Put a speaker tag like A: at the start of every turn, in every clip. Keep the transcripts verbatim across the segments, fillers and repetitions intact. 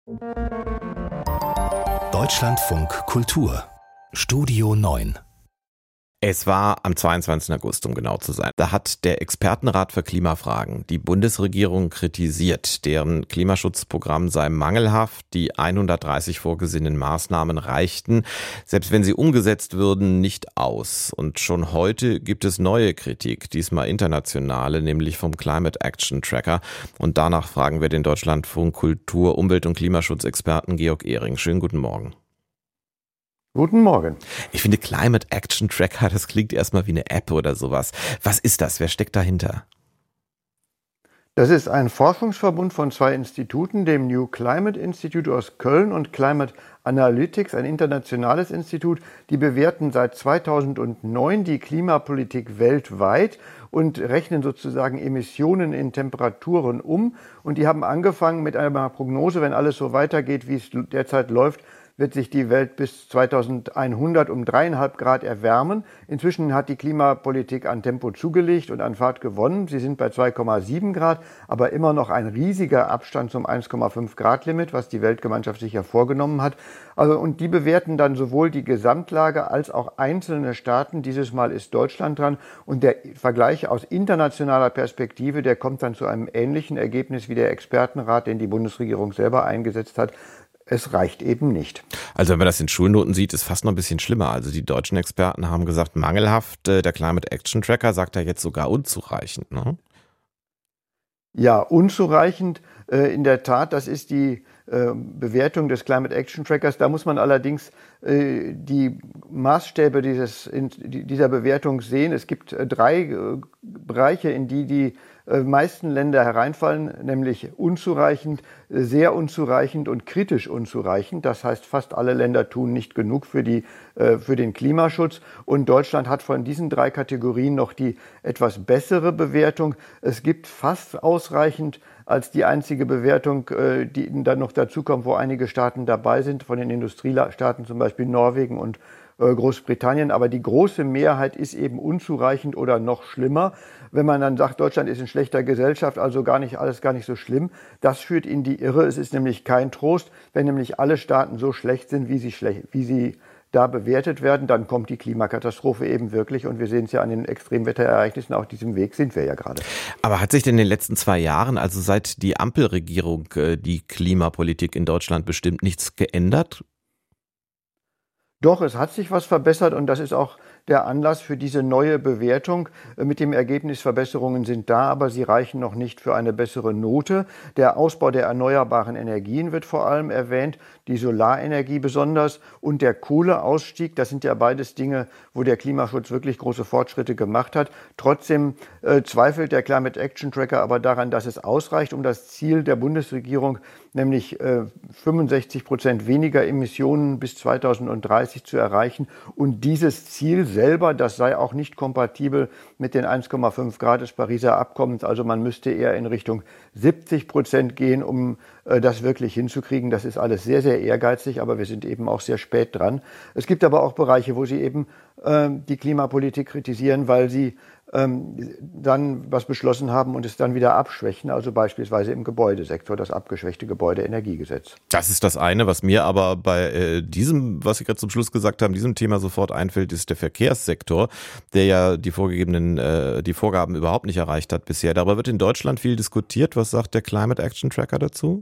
A: Deutschlandfunk Kultur Studio neun.
B: Es war am zweiundzwanzigsten August, um genau zu sein. Da hat der Expertenrat für Klimafragen die Bundesregierung kritisiert, deren Klimaschutzprogramm sei mangelhaft, die hundertdreißig vorgesehenen Maßnahmen reichten, selbst wenn sie umgesetzt würden, nicht aus. Und schon heute gibt es neue Kritik, diesmal internationale, nämlich vom Climate Action Tracker. Und danach fragen wir den Deutschlandfunk Kultur, Umwelt- und Klimaschutzexperten Georg Ehring. Schönen guten Morgen.
C: Guten Morgen.
B: Ich finde Climate Action Tracker, das klingt erstmal wie eine App oder sowas. Was ist das? Wer steckt dahinter?
C: Das ist ein Forschungsverbund von zwei Instituten, dem New Climate Institute aus Köln und Climate Analytics, ein internationales Institut. Die bewerten seit zweitausendneun die Klimapolitik weltweit und rechnen sozusagen Emissionen in Temperaturen um. Und die haben angefangen mit einer Prognose, wenn alles so weitergeht, wie es derzeit läuft, wird sich die Welt bis zweitausendeinhundert um dreieinhalb Grad erwärmen. Inzwischen hat die Klimapolitik an Tempo zugelegt und an Fahrt gewonnen. Sie sind bei zwei Komma sieben Grad, aber immer noch ein riesiger Abstand zum eins Komma fünf Grad Limit, was die Weltgemeinschaft sich ja vorgenommen hat. Also, und die bewerten dann sowohl die Gesamtlage als auch einzelne Staaten. Dieses Mal ist Deutschland dran. Und der Vergleich aus internationaler Perspektive, der kommt dann zu einem ähnlichen Ergebnis wie der Expertenrat, den die Bundesregierung selber eingesetzt hat. Es reicht eben nicht.
B: Also wenn man das in Schulnoten sieht, ist fast noch ein bisschen schlimmer. Also die deutschen Experten haben gesagt, mangelhaft. Der Climate Action Tracker sagt ja jetzt sogar unzureichend, ne?
C: Ja, unzureichend. In der Tat, das ist die Bewertung des Climate Action Trackers. Da muss man allerdings die Maßstäbe dieses, dieser Bewertung sehen. Es gibt drei Bereiche, in die die meisten Länder hereinfallen, nämlich unzureichend, sehr unzureichend und kritisch unzureichend. Das heißt, fast alle Länder tun nicht genug für die, für den Klimaschutz. Und Deutschland hat von diesen drei Kategorien noch die etwas bessere Bewertung. Es gibt fast ausreichend als die einzige Bewertung, die dann noch dazu kommt, wo einige Staaten dabei sind, von den Industriestaaten, zum Beispiel Norwegen und Großbritannien. Aber die große Mehrheit ist eben unzureichend oder noch schlimmer. Wenn man dann sagt, Deutschland ist in schlechter Gesellschaft, also gar nicht alles gar nicht so schlimm, das führt in die Irre. Es ist nämlich kein Trost, wenn nämlich alle Staaten so schlecht sind, wie sie schlecht, wie sie da bewertet werden, dann kommt die Klimakatastrophe eben wirklich. Und wir sehen es ja an den Extremwetterereignissen, auf diesem Weg sind wir ja gerade.
B: Aber hat sich denn in den letzten zwei Jahren, also seit die Ampelregierung die Klimapolitik in Deutschland bestimmt, nichts geändert?
C: Doch, es hat sich was verbessert und das ist auch der Anlass für diese neue Bewertung. Mit dem Ergebnis, Verbesserungen sind da, aber sie reichen noch nicht für eine bessere Note. Der Ausbau der erneuerbaren Energien wird vor allem erwähnt, die Solarenergie besonders und der Kohleausstieg. Das sind ja beides Dinge, wo der Klimaschutz wirklich große Fortschritte gemacht hat. Trotzdem äh, zweifelt der Climate Action Tracker aber daran, dass es ausreicht, um das Ziel der Bundesregierung, nämlich äh, fünfundsechzig Prozent weniger Emissionen bis zweitausenddreißig zu erreichen. Und dieses Ziel selber, das sei auch nicht kompatibel mit den eins Komma fünf Grad des Pariser Abkommens. Also man müsste eher in Richtung siebzig Prozent gehen, um äh, das wirklich hinzukriegen. Das ist alles sehr, sehr ehrgeizig, aber wir sind eben auch sehr spät dran. Es gibt aber auch Bereiche, wo sie eben äh, die Klimapolitik kritisieren, weil sie ähm, dann was beschlossen haben und es dann wieder abschwächen. Also beispielsweise im Gebäudesektor, das abgeschwächte Gebäudeenergiegesetz.
B: Das ist das eine, was mir aber bei äh, diesem, was Sie gerade zum Schluss gesagt haben, diesem Thema sofort einfällt, ist der Verkehrssektor, der ja die vorgegebenen, äh, die Vorgaben überhaupt nicht erreicht hat bisher. Darüber wird in Deutschland viel diskutiert. Was sagt der Climate Action Tracker dazu?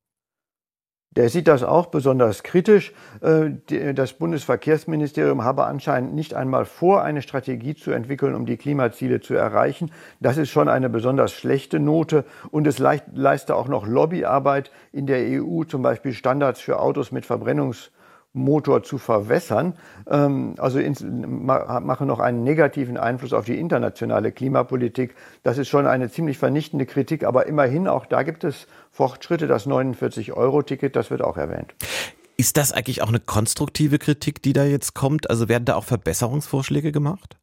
C: Der sieht das auch besonders kritisch. Das Bundesverkehrsministerium habe anscheinend nicht einmal vor, eine Strategie zu entwickeln, um die Klimaziele zu erreichen. Das ist schon eine besonders schlechte Note. Und es leiste auch noch Lobbyarbeit in der E U, zum Beispiel Standards für Autos mit Verbrennungsmotor zu verwässern. Also machen noch einen negativen Einfluss auf die internationale Klimapolitik. Das ist schon eine ziemlich vernichtende Kritik, aber immerhin auch da gibt es Fortschritte. Das neunundvierzig Euro Ticket, das wird auch erwähnt.
B: Ist das eigentlich auch eine konstruktive Kritik, die da jetzt kommt? Also werden da auch Verbesserungsvorschläge gemacht?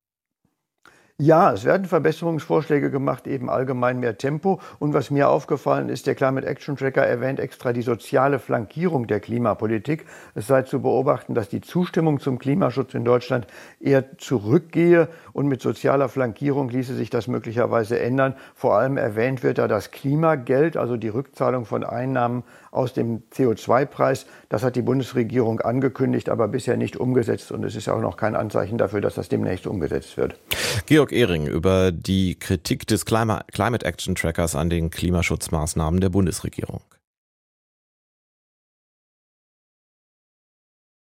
C: Ja, es werden Verbesserungsvorschläge gemacht, eben allgemein mehr Tempo. Und was mir aufgefallen ist, der Climate Action Tracker erwähnt extra die soziale Flankierung der Klimapolitik. Es sei zu beobachten, dass die Zustimmung zum Klimaschutz in Deutschland eher zurückgehe. Und mit sozialer Flankierung ließe sich das möglicherweise ändern. Vor allem erwähnt wird da das Klimageld, also die Rückzahlung von Einnahmen aus dem C O zwei Preis. Das hat die Bundesregierung angekündigt, aber bisher nicht umgesetzt. Und es ist auch noch kein Anzeichen dafür, dass das demnächst umgesetzt wird.
B: Georg Ehring über die Kritik des Climate Action Trackers an den Klimaschutzmaßnahmen der Bundesregierung.